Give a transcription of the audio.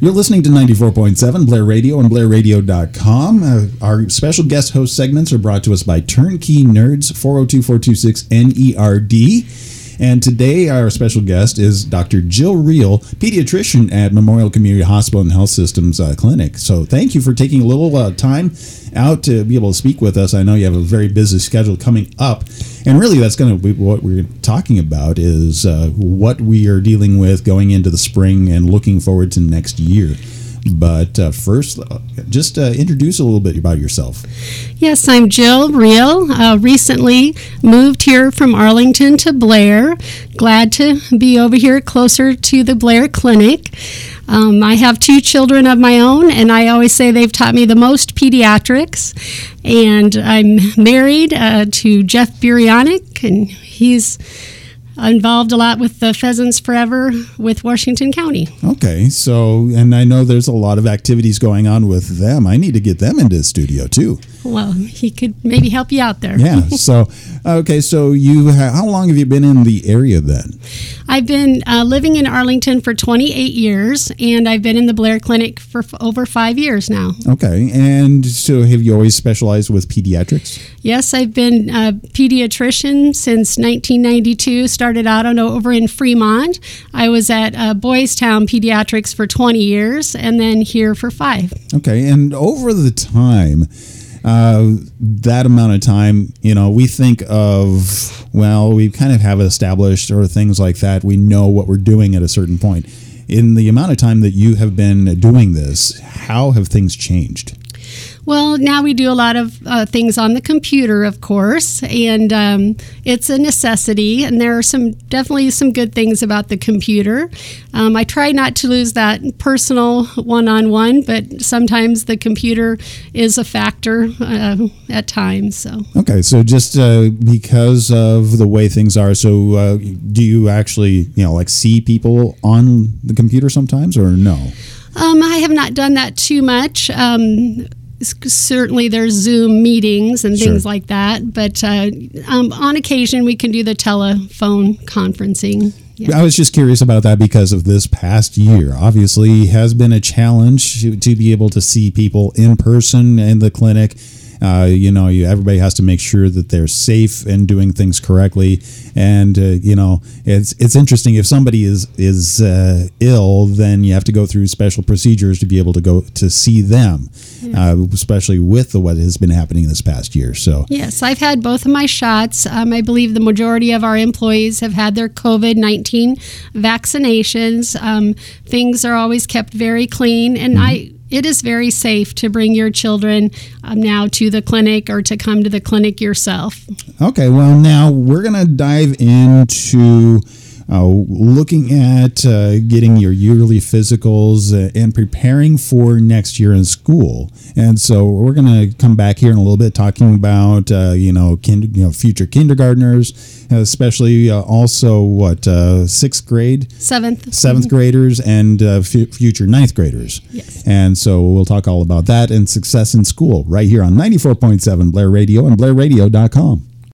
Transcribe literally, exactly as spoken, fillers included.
You're listening to ninety-four point seven Blair Radio and Blair Radio dot com. Uh, our special guest host segments are brought to us by Turnkey Nerds, four oh two, four two six, N E R D. And today our special guest is Doctor Jill Reel, pediatrician at Memorial Community Hospital and Health Systems uh, Clinic. So thank you for taking a little uh, time out to be able to speak with us. I know you have a very busy schedule coming up. And really that's going to be what we're talking about is uh, what we are dealing with going into the spring and looking forward to next year. But uh, first, uh, just uh, introduce a little bit about yourself. Yes, I'm Jill Reel. Uh, recently moved here from Arlington to Blair. Glad to be over here closer to the Blair Clinic. Um, I have two children of my own, and I always say they've taught me the most pediatrics. And I'm married uh, to Jeff Burianic, and he's involved a lot with the Pheasants Forever with Washington County. Okay, so, and I know there's a lot of activities going on with them. I need to get them into the studio too. Well, he could maybe help you out there. Yeah, so, okay, so you, ha- how long have you been in the area then? I've been uh, living in Arlington for twenty-eight years, and I've been in the Blair Clinic for f- over five years now. Okay, and so have you always specialized with pediatrics? Yes, I've been a pediatrician since nineteen ninety-two, started out on, over in Fremont. I was at uh, Boys Town Pediatrics for twenty years, and then here for five. Okay, and over the time, uh, that amount of time, you know, we think of, well, we kind of have it established or things like that. We know what we're doing at a certain point. In the amount of time that you have been doing this, how have things changed? Well, now we do a lot of uh, things on the computer, of course, and um, it's a necessity, and there are some definitely some good things about the computer. Um, I try not to lose that personal one-on-one, but sometimes the computer is a factor uh, at times. So okay, so just uh, because of the way things are, so uh, do you actually, you know, like see people on the computer sometimes, or no? Um, I have not done that too much. Um, Certainly there's Zoom meetings and things Sure. like that, but uh, um, on occasion we can do the telephone conferencing. Yeah. I was just curious about that because of this past year. Obviously, has been a challenge to, to be able to see people in person in the clinic. Uh, you know, you, everybody has to make sure that they're safe and doing things correctly. And, uh, you know, it's it's interesting. If somebody is, is uh, ill, then you have to go through special procedures to be able to go to see them, yeah. uh, especially with the, what has been happening this past year. So yes, I've had both of my shots. Um, I believe the majority of our employees have had their COVID nineteen vaccinations. Um, things are always kept very clean, and mm-hmm. I... It is very safe to bring your children um, now to the clinic or to come to the clinic yourself. Okay, well, now we're going to dive into uh, looking at uh, getting your yearly physicals uh, and preparing for next year in school. And so we're going to come back here in a little bit talking about, uh, you know, kind, you know, future kindergartners, especially uh, also what, uh, sixth grade? Seventh. Seventh mm-hmm. graders and uh, f- future ninth graders. Yes. And so we'll talk all about that and success in school right here on ninety-four point seven Blair Radio and Blair Radio dot com.